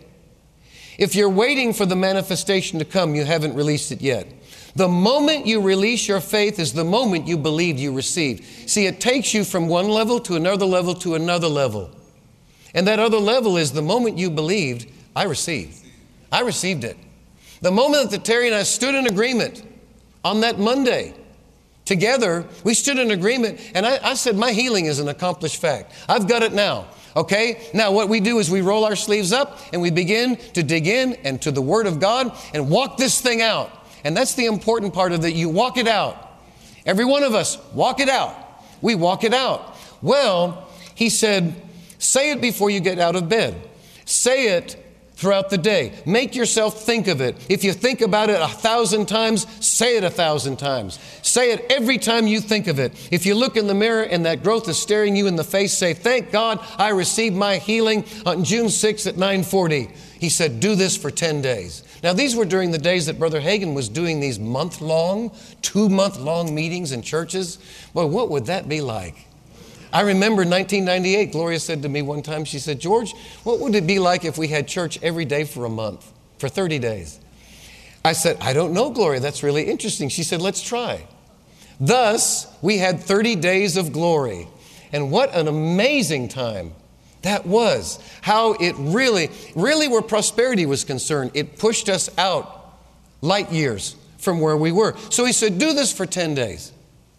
If you're waiting for the manifestation to come, you haven't released it yet. The moment you release your faith is the moment you believe you received. See, it takes you from one level to another level to another level. And that other level is the moment you believed, I received. I received it. The moment that Terry and I stood in agreement on that Monday, together, we stood in agreement, and I, I said, my healing is an accomplished fact. I've got it now. Okay, now what we do is we roll our sleeves up and we begin to dig in and to the Word of God and walk this thing out. And that's the important part of it. You walk it out. Every one of us, walk it out. We walk it out. Well, he said, say it before you get out of bed. Say it throughout the day. Make yourself think of it. If you think about it a thousand times, say it a thousand times. Say it every time you think of it. If you look in the mirror and that growth is staring you in the face, say, thank God I received my healing on June sixth at nine forty. He said, do this for ten days. Now, these were during the days that Brother Hagin was doing these month-long, two-month-long meetings in churches. Boy, what would that be like? I remember in nineteen ninety-eight, Gloria said to me one time, she said, George, what would it be like if we had church every day for a month, for thirty days? I said, I don't know, Gloria, that's really interesting. She said, let's try. Thus, we had thirty days of glory. And what an amazing time that was. How it really, really where prosperity was concerned, it pushed us out light years from where we were. So he said, do this for ten days.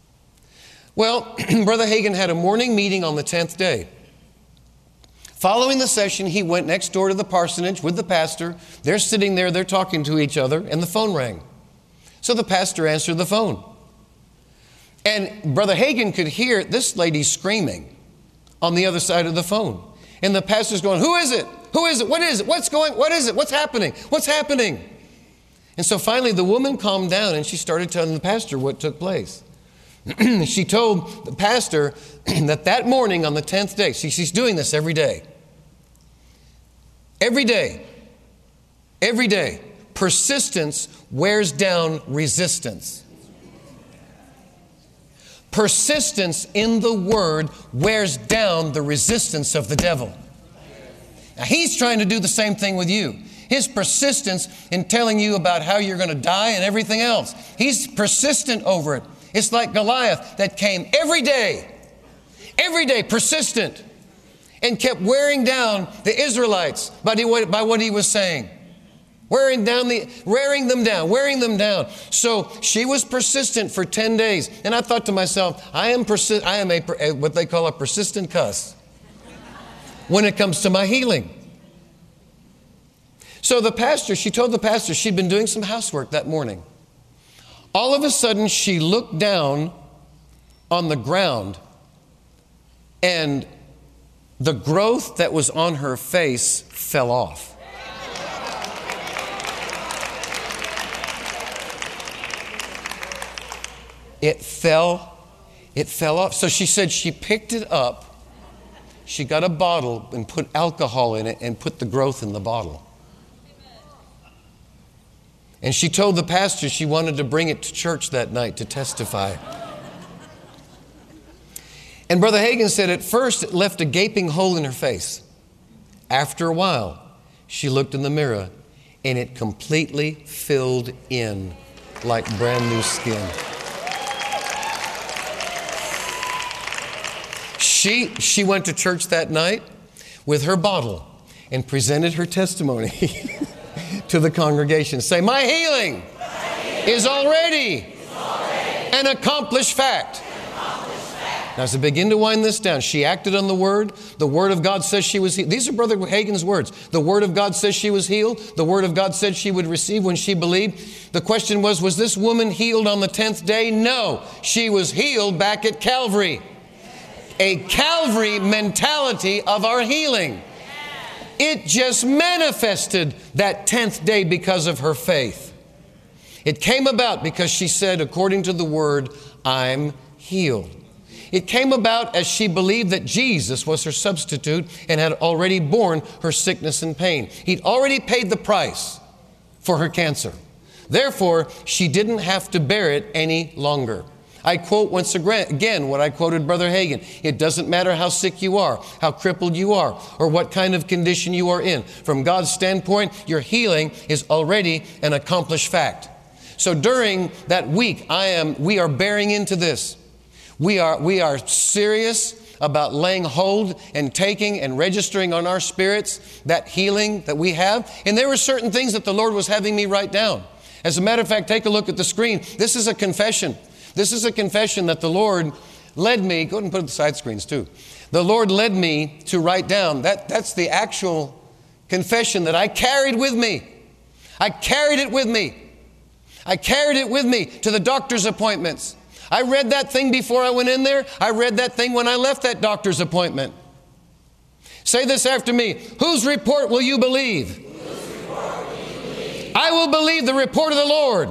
Well, Brother Hagin had a morning meeting on the tenth day. Following the session, he went next door to the parsonage with the pastor. They're sitting there, they're talking to each other, and the phone rang. So the pastor answered the phone. And Brother Hagin could hear this lady screaming on the other side of the phone. And the pastor's going, who is it? Who is it? What is it? What's going, what is it? What's happening? What's happening? And so finally the woman calmed down and she started telling the pastor what took place. She told the pastor that that morning on the tenth day, see, she's doing this every day. Every day. Every day. Persistence wears down resistance. Persistence in the Word wears down the resistance of the devil. Now, he's trying to do the same thing with you. His persistence in telling you about how you're going to die and everything else. He's persistent over it. It's like Goliath that came every day, every day, persistent, and kept wearing down the Israelites by, the, by what he was saying. Wearing down the, wearing them down, wearing them down. So she was persistent for ten days. And I thought to myself, I am persi- I am a, what they call a persistent cuss when it comes to my healing. So the pastor, she told the pastor she'd been doing some housework that morning. All of a sudden, she looked down on the ground, and the growth that was on her face fell off. It fell, it fell off. So she said she picked it up, she got a bottle and put alcohol in it and put the growth in the bottle. And she told the pastor she wanted to bring it to church that night to testify. And Brother Hagin said at first it left a gaping hole in her face. After a while, she looked in the mirror and it completely filled in like brand new skin. She, she went to church that night with her bottle and presented her testimony to the congregation. Say, my healing, my healing is, already is already an accomplished fact. An accomplished fact. Now, as I begin to wind this down, she acted on the Word. The Word of God says she was healed. These are Brother Hagin's words. The Word of God says she was healed. The Word of God said she would receive when she believed. The question was, was this woman healed on the tenth day? No, she was healed back at Calvary. A Calvary mentality of our healing. It just manifested that tenth day because of her faith. It came about because she said, according to the Word, I'm healed. It came about as she believed that Jesus was her substitute and had already borne her sickness and pain. He'd already paid the price for her cancer. Therefore, she didn't have to bear it any longer. I quote once again what I quoted Brother Hagin. It doesn't matter how sick you are, how crippled you are, or what kind of condition you are in. From God's standpoint, your healing is already an accomplished fact. So during that week, I am, we are bearing into this. We are, we are serious about laying hold and taking and registering on our spirits that healing that we have. And there were certain things that the Lord was having me write down. As a matter of fact, take a look at the screen. This is a confession. This is a confession that the Lord led me. Go ahead and put up the side screens too. The Lord led me to write down. That, that's the actual confession that I carried with me. I carried it with me. I carried it with me to the doctor's appointments. I read that thing before I went in there. I read that thing when I left that doctor's appointment. Say this after me. Whose report will you believe? Whose report will you believe? I will believe the report of the Lord.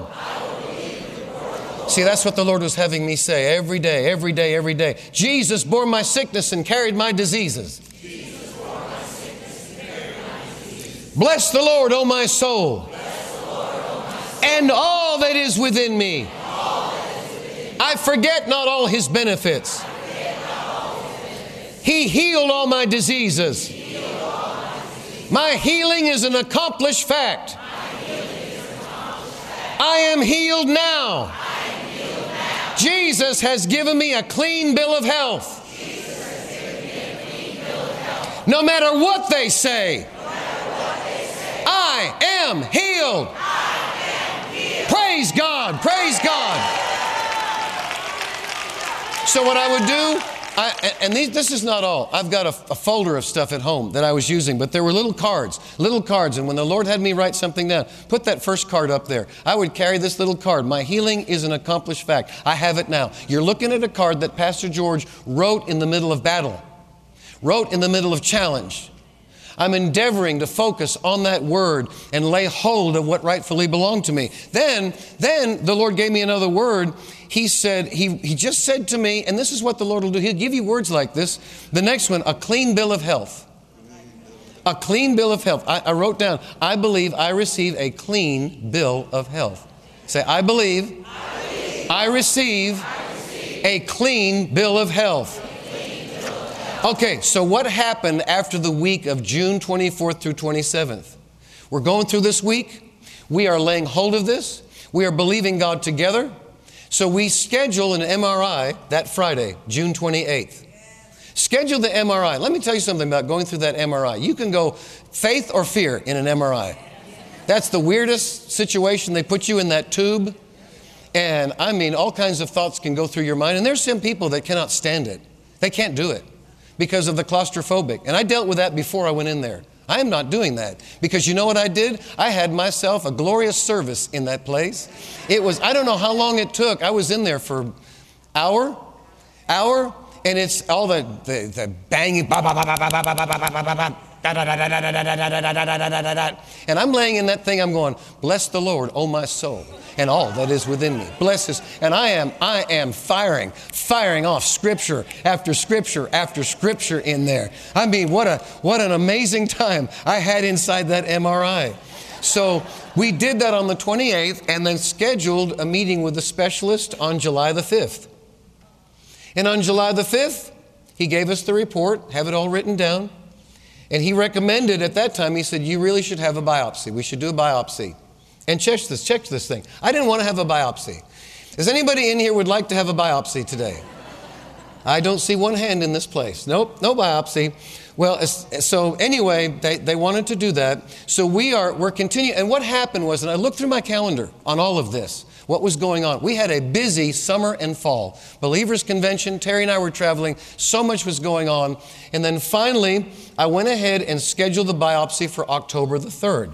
See, that's what the Lord was having me say every day, every day, every day. Jesus bore my sickness and carried my diseases. Jesus bore my sickness and carried my diseases. Bless the Lord, O my soul, Bless the Lord, O my soul. And all that is within me. Is within me. I forget not all His benefits. All his benefits. He healed all my diseases. All my, diseases. My healing is an accomplished fact. Is an accomplished fact. I am healed now. Jesus has given me a clean bill of health. No matter what they say, I am healed. Praise God. Praise God. So what I would do, I, and these, this is not all. I've got a, a folder of stuff at home that I was using, but there were little cards, little cards. And when the Lord had me write something down, put that first card up there. I would carry this little card. My healing is an accomplished fact. I have it now. You're looking at a card that Pastor George wrote in the middle of battle, wrote in the middle of challenge. I'm endeavoring to focus on that word and lay hold of what rightfully belonged to me. Then, then the Lord gave me another word. He said, he, he just said to me, and this is what the Lord will do. He'll give you words like this. The next one, a clean bill of health. A clean bill of health. I, I wrote down, I believe I receive a clean bill of health. Say, I believe I, believe. I receive, I receive A clean bill of health. Okay, so what happened after the week of June twenty-fourth through twenty-seventh? We're going through this week. We are laying hold of this. We are believing God together. So we schedule an M R I that Friday, June twenty-eighth. Schedule the M R I. Let me tell you something about going through that M R I. You can go faith or fear in an M R I. That's the weirdest situation. They put you in that tube. And I mean, all kinds of thoughts can go through your mind. And there's some people that cannot stand it. They can't do it because of the claustrophobic. And I dealt with that before I went in there. I am not doing that because you know what I did? I had myself a glorious service in that place. It was, I don't know how long it took. I was in there for hour, hour, and it's all the, the, the banging, and I'm laying in that thing, I'm going, bless the Lord, oh my soul, and all that is within me. Bless His, and I am, I am firing, firing off scripture after scripture after scripture in there. I mean, what a, what an amazing time I had inside that M R I. So we did that on the twenty-eighth and then scheduled a meeting with the specialist on July the fifth. And on July the fifth, he gave us the report, have it all written down. And he recommended at that time, he said, you really should have a biopsy. We should do a biopsy. And check this, check this thing. I didn't want to have a biopsy. Is anybody in here would like to have a biopsy today? I don't see one hand in this place. Nope, no biopsy. Well, so anyway, they, they wanted to do that. So we are, we're continuing. And what happened was, and I looked through my calendar on all of this, what was going on. We had a busy summer and fall. Believers Convention, Terry and I were traveling. So much was going on. And then finally, I went ahead and scheduled the biopsy for October the third.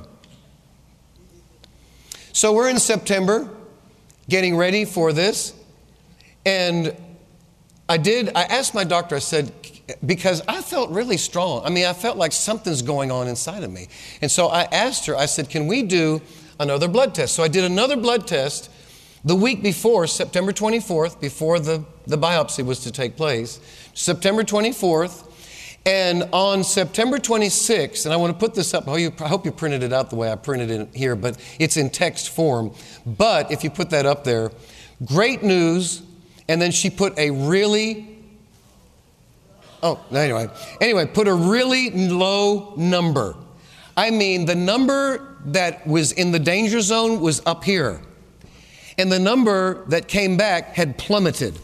So we're in September, getting ready for this. And I did, I asked my doctor, I said, because I felt really strong. I mean, I felt like something's going on inside of me. And so I asked her, I said, can we do another blood test? So I did another blood test the week before, September twenty-fourth, before the, the biopsy was to take place, September twenty-fourth. And on September twenty-sixth, and I want to put this up, I hope you printed it out the way I printed it here, but it's in text form. But if you put that up there, great news. And then she put a really, oh, anyway, anyway, put a really low number. I mean, the number that was in the danger zone was up here. And the number that came back had plummeted.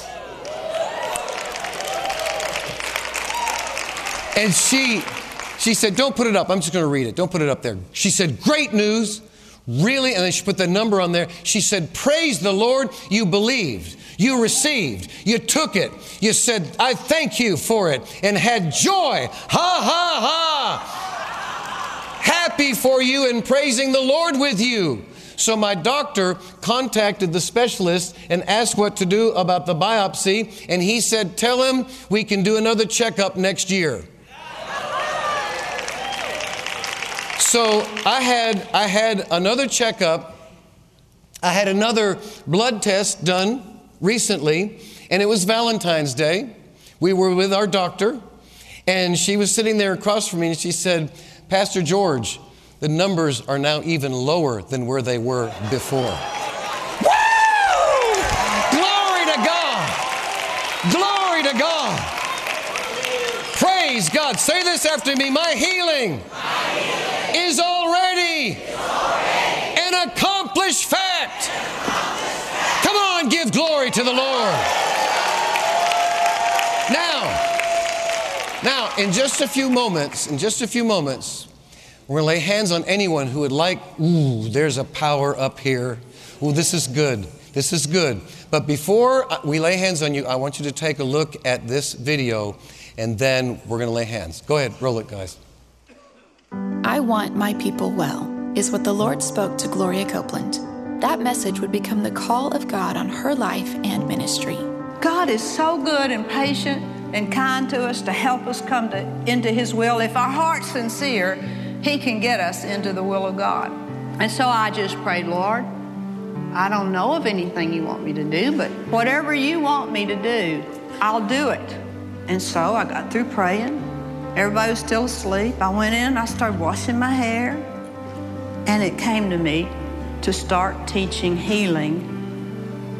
And she, she said, don't put it up. I'm just going to read it. Don't put it up there. She said, great news. Really? And then she put the number on there. She said, praise the Lord, you believed, you received, you took it. You said, I thank you for it and had joy. Ha, ha, ha. Happy for you and praising the Lord with you. So my doctor contacted the specialist and asked what to do about the biopsy. And he said, tell him we can do another checkup next year. So I had, I had another checkup. I had another blood test done recently, and it was Valentine's Day. We were with our doctor, and she was sitting there across from me, and she said, Pastor George, the numbers are now even lower than where they were before. Woo! Glory to God! Glory to God! Praise God. Say this after me. My healing, My healing is, already is already an accomplished fact. An accomplished fact. Come on, give glory to the Lord. Now, now, in just a few moments, in just a few moments, we're going to lay hands on anyone who would like, ooh, there's a power up here. Ooh, this is good. This is good. But before we lay hands on you, I want you to take a look at this video, and then we're going to lay hands. Go ahead, roll it, guys. I want my people well, is what the Lord spoke to Gloria Copeland. That message would become the call of God on her life and ministry. God is so good and patient and kind to us to help us come to, into His will. If our heart's sincere, He can get us into the will of God. And so I just prayed, Lord, I don't know of anything you want me to do, but whatever you want me to do, I'll do it. And so I got through praying. Everybody was still asleep. I went in, I started washing my hair, and it came to me to start teaching healing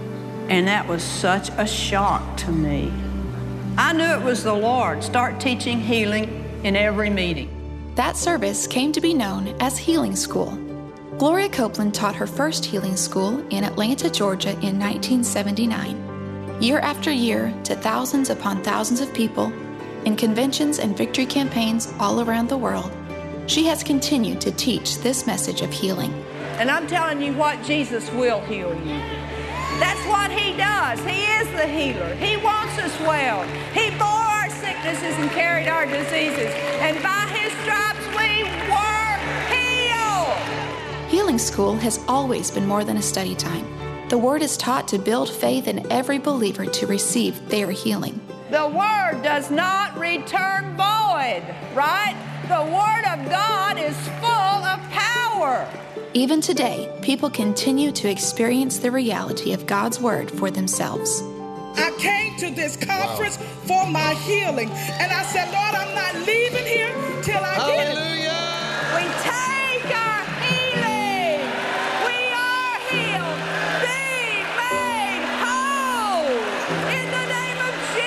And that was such a shock to me. I knew it was the Lord. Start teaching healing in every meeting. That service came to be known as Healing School. Gloria Copeland taught her first healing school in Atlanta, Georgia in nineteen seventy-nine. Year after year, to thousands upon thousands of people, in conventions and victory campaigns all around the world, she has continued to teach this message of healing. And I'm telling you what, Jesus will heal you. That's what He does. He is the healer. He wants us well. He bore our sicknesses and carried our diseases. And by His stripes we were healed. Healing School has always been more than a study time. The Word is taught to build faith in every believer to receive their healing. The Word does not return void, right? The Word of God is full of power. Even today, people continue to experience the reality of God's Word for themselves. I came to this conference wow. for my healing, and I said, Lord, I'm not leaving here till I get it. We take our healing. We are healed. Be made whole in the name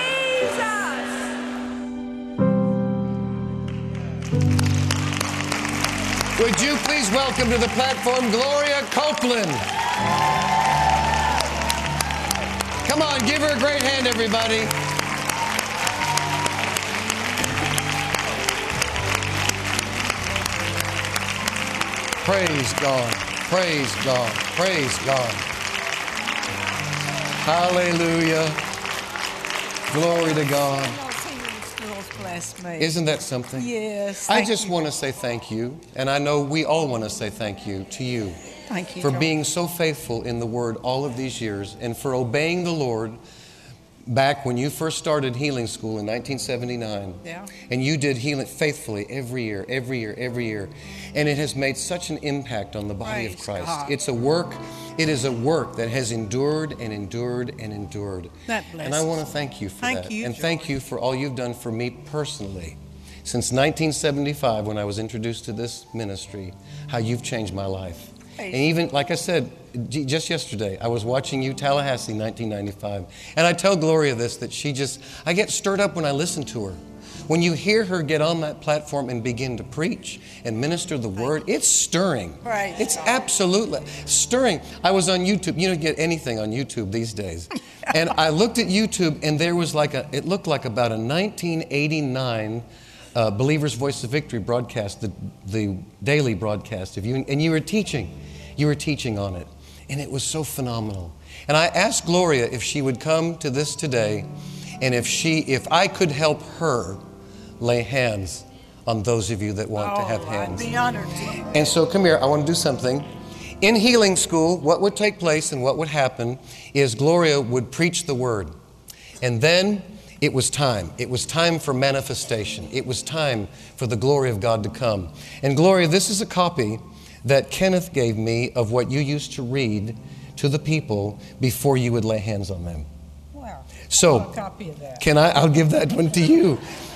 of Jesus. Would you please welcome to the platform Gloria Copeland. Come on, give her a great hand, everybody. Praise God, praise God, praise God. Hallelujah. Glory to God. Isn't that something? Yes. I just want to say thank you, and I know we all want to say thank you to you. Thank you for John. being so faithful in the Word all of these years, and for obeying the Lord back when you first started Healing School in nineteen seventy-nine. Yeah. And you did healing faithfully every year, every year, every year. And it has made such an impact on the body Praise of Christ. God. It's a work, it is a work that has endured and endured and endured. That blesses. And I want to thank you for thank that. You, and Joy. thank you for all you've done for me personally. Since nineteen seventy-five, when I was introduced to this ministry, how you've changed my life. And even, like I said, just yesterday, I was watching you, Tallahassee, nineteen ninety-five. And I tell Gloria this, that she just, I get stirred up when I listen to her. When you hear her get on that platform and begin to preach and minister the Word, it's stirring. Right. It's absolutely stirring. I was on YouTube. You don't get anything on YouTube these days. And I looked at YouTube, and there was like a, it looked like about a nineteen eighty-nine uh, Believer's Voice of Victory broadcast, the, the daily broadcast of you, and you were teaching. You were teaching on it, and it was so phenomenal. And I asked Gloria if she would come to this today, and if she, if I could help her lay hands on those of you that want oh, to have hands. I'd be honored to. And so, come here. I want to do something. In Healing School, what would take place and what would happen is Gloria would preach the Word, and then it was time. It was time for manifestation. It was time for the glory of God to come. And Gloria, this is a copy that Kenneth gave me of what you used to read to the people before you would lay hands on them. Wow. So, a copy of that. Can I? I'll give that one to you.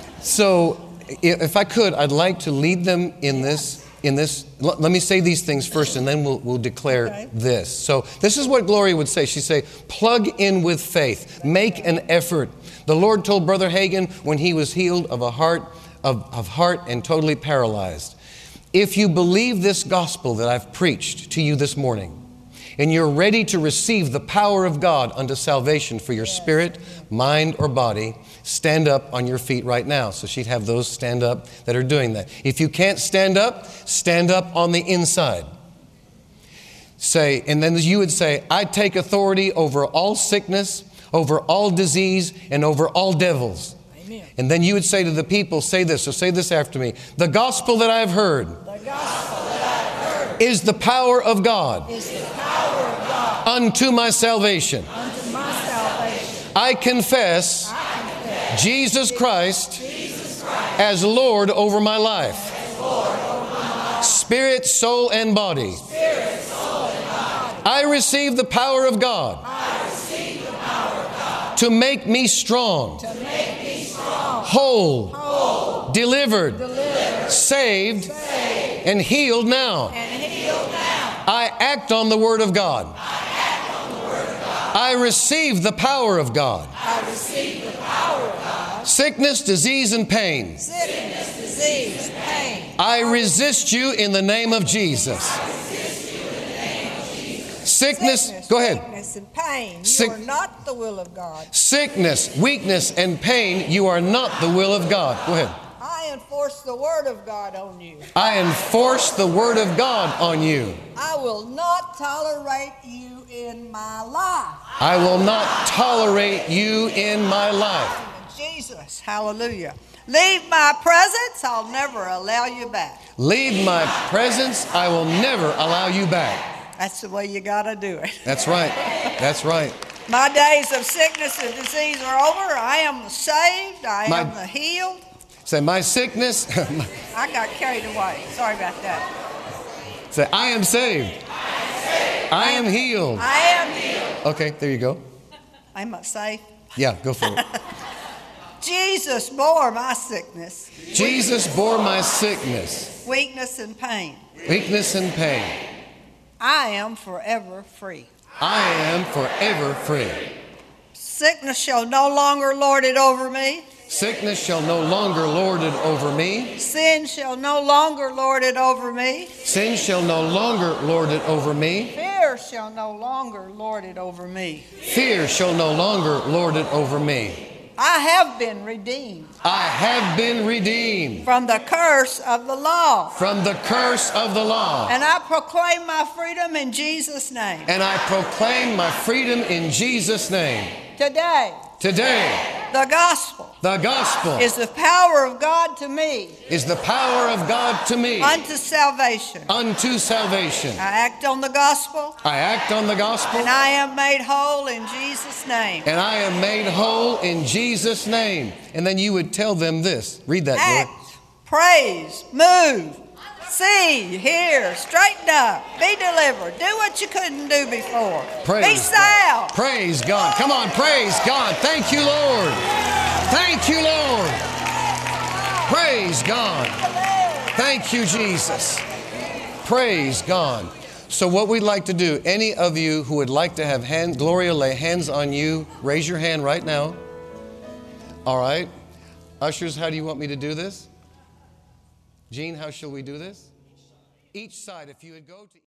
So, if I could, I'd like to lead them in this. In this, let me say these things first, and then we'll, we'll declare okay. this. So, this is what Gloria would say. She'd say, "Plug in with faith. Make an effort." The Lord told Brother Hagin when he was healed of a heart of, of heart and totally paralyzed. If you believe this gospel that I've preached to you this morning, and you're ready to receive the power of God unto salvation for your spirit, mind, or body, stand up on your feet right now. So she'd have those stand up that are doing that. If you can't stand up, stand up on the inside. Say, and then you would say, "I take authority over all sickness, over all disease, and over all devils." Amen. And then you would say to the people, say this, so say this after me. "The gospel that I've heard, The gospel that I've heard is the power of God, is the power of God unto my salvation. unto my salvation. I confess, I confess Jesus Christ, Jesus Christ as Lord over my life. as Lord over my life. Spirit, soul, and body. Spirit, soul, and body. I receive the power of God I receive the power of God to make me strong, to make me strong, whole, whole, delivered, delivered, saved, saved, and healed now. and healed now. I act on the Word of God. I act on the word of God. I I receive the power of God. I receive the power of God. Sickness, disease, and pain. Sickness, disease, pain. I resist you in the name of Jesus. Sickness, go ahead. Sickness and pain. You Sick- are not the will of God. Sickness, weakness, and pain, you are not the will of God. Go ahead. I enforce the word of God on you. I enforce the word of God on you. I will not tolerate you in my life. I will not tolerate you in my life. Jesus, hallelujah. Leave my presence, I'll never allow you back. Leave my presence, I will never allow you back. That's the way you got to do it. That's right. That's right. My days of sickness and disease are over. I am saved. I My- am the healed. Say, my sickness, I got carried away. Sorry about that. say, I am saved. I am healed. I am healed. Okay, there you go. I'm safe. Yeah, go for it. Jesus bore my sickness, Jesus bore my sickness, weakness, and pain. weakness, and pain. I am forever free. I am forever free. Sickness shall no longer lord it over me. Sickness shall no longer lord it over me. Sin shall no longer lord it over me. Sin shall no longer lord it over me. Fear shall no longer lord it over me. Fear shall no longer lord it over me. I have been redeemed I have been redeemed from the curse of the law. from the curse of the law. And I proclaim my freedom in Jesus' name. And I proclaim my freedom in Jesus' name. Today, Today, the gospel the gospel is the power of God to me is the power of God to me unto salvation. unto salvation. I act on the gospel, I act on the gospel, and I am made whole in Jesus' name. and I am made whole in Jesus' name. And then you would tell them this. Read that, Gloria. Act, praise, move, see, hear, straighten up, be delivered. Do what you couldn't do before. Praise be God. saved. Praise God. Come on, praise God. Thank you, Lord. Thank you, Lord. Praise God. Thank you, Jesus. Praise God. So what we'd like to do, any of you who would like to have hand, Gloria lay hands on you, raise your hand right now. All right. Ushers, how do you want me to do this? Gene, how shall we do this? Each side, if you would go to